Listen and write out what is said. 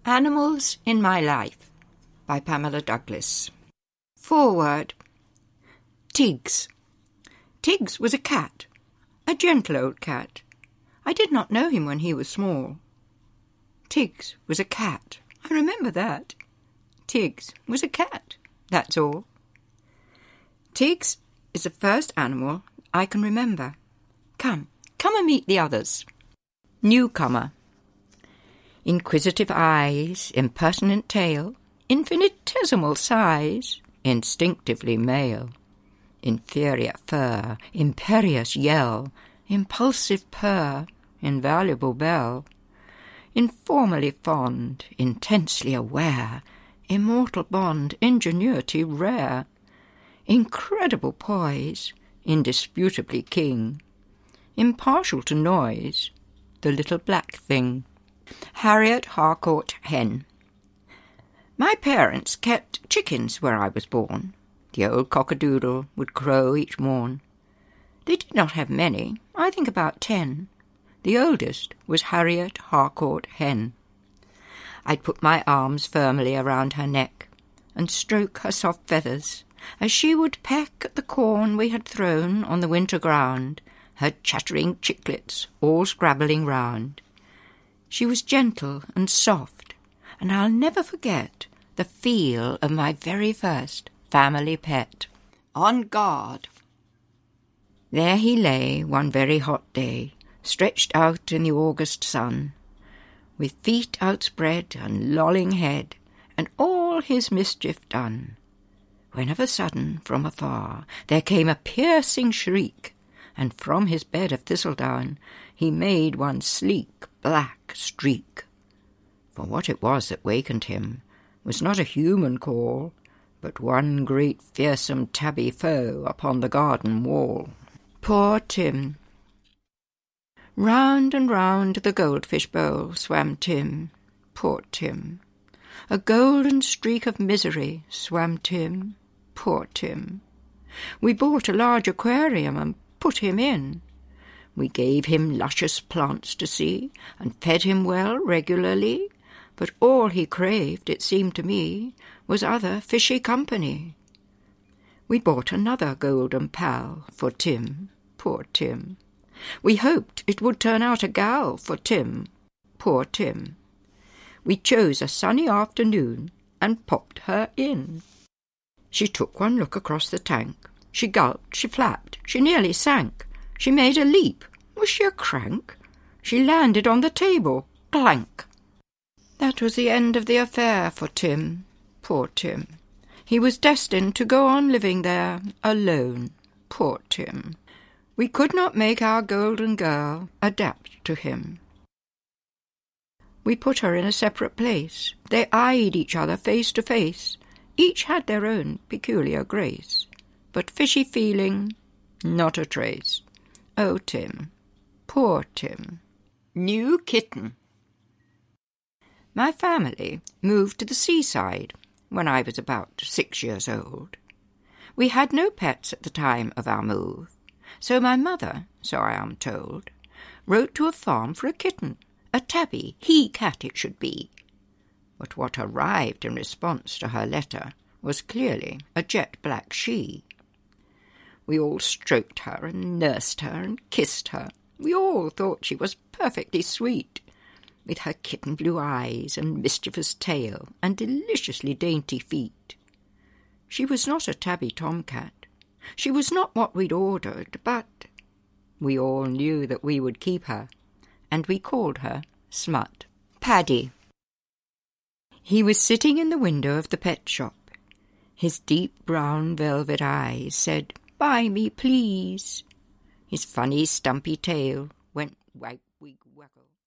Animals in My Life by Pamela Douglas. Foreword. Tiggs. Tiggs was a cat, a gentle old cat. I did not know him when he was small. Tiggs was a cat. I remember that. Tiggs was a cat, that's all. Tiggs is the first animal I can remember. Come and meet the others. Newcomer. Inquisitive eyes, impertinent tail, infinitesimal size, instinctively male. Inferior fur, imperious yell, impulsive purr, invaluable bell. Informally fond, intensely aware, immortal bond, ingenuity rare. Incredible poise, indisputably king. Impartial to noise, the little black thing. Harriet Harcourt Hen. My parents kept chickens where I was born. The old cock-a-doodle would crow each morn. They did not have many, I think about 10. The oldest was Harriet Harcourt Hen. I'd put my arms firmly around her neck and stroke her soft feathers as she would peck at the corn we had thrown on the winter ground, her chattering chicklets all scrabbling round. She was gentle and soft, and I'll never forget the feel of my very first family pet. On guard. There he lay one very hot day, stretched out in the August sun, with feet outspread and lolling head, and all his mischief done, when of a sudden, from afar, there came a piercing shriek, and from his bed of thistledown he made one sleek black streak. For what it was that wakened him was not a human call, but one great fearsome tabby foe upon the garden wall. Poor Tim. Round and round the goldfish bowl swam Tim, poor Tim. A golden streak of misery swam Tim, poor Tim. We bought a large aquarium and put him in. We gave him luscious plants to see, and fed him well regularly, but all he craved, it seemed to me, was other fishy company. We bought another golden pal for Tim, poor Tim. We hoped it would turn out a gal for Tim, poor Tim. We chose a sunny afternoon and popped her in. She took one look across the tank. She gulped, she flapped, she nearly sank. She made a leap. Was she a crank? She landed on the table. Clank! That was the end of the affair for Tim, poor Tim. He was destined to go on living there, alone, poor Tim. We could not make our golden girl adapt to him. We put her in a separate place. They eyed each other face to face. Each had their own peculiar grace, but fishy feeling, not a trace. Oh, Tim, poor Tim. New kitten. My family moved to the seaside when I was about 6 years old. We had no pets at the time of our move, so my mother, so I am told, wrote to a farm for a kitten, a tabby, he-cat it should be. But what arrived in response to her letter was clearly a jet-black she. We all stroked her and nursed her and kissed her. We all thought she was perfectly sweet, with her kitten-blue eyes and mischievous tail and deliciously dainty feet. She was not a tabby tomcat. She was not what we'd ordered, but we all knew that we would keep her, and we called her Smut. Paddy. He was sitting in the window of the pet shop. His deep brown velvet eyes said, "Buy me, please." His funny stumpy tail went wag-wig-waggle.